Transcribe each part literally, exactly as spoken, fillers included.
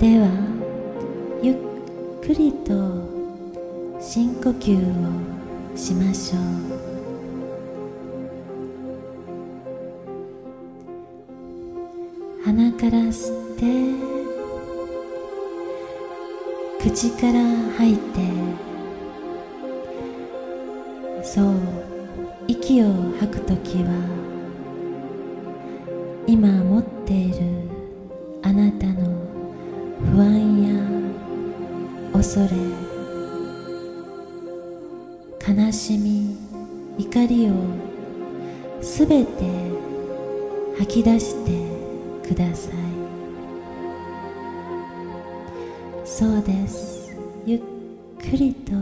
ではゆっくりと深呼吸をしましょう。鼻から吸って口から吐いて、そう、息を吐くときは今持っているあなたの不安や恐れ、悲しみ、怒りをすべて吐き出してください。そうです。ゆっくりと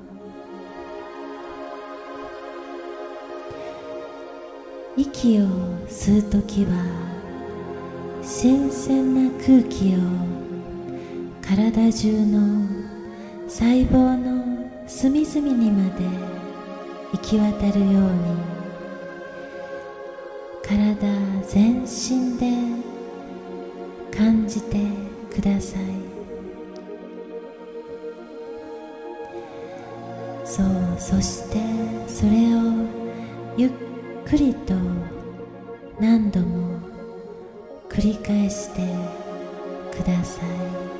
息を吸うときは新鮮な空気を体中の細胞の隅々にまで行き渡るように、体全身で感じてください。そう、そしてそれをゆっくりと何度も繰り返してください。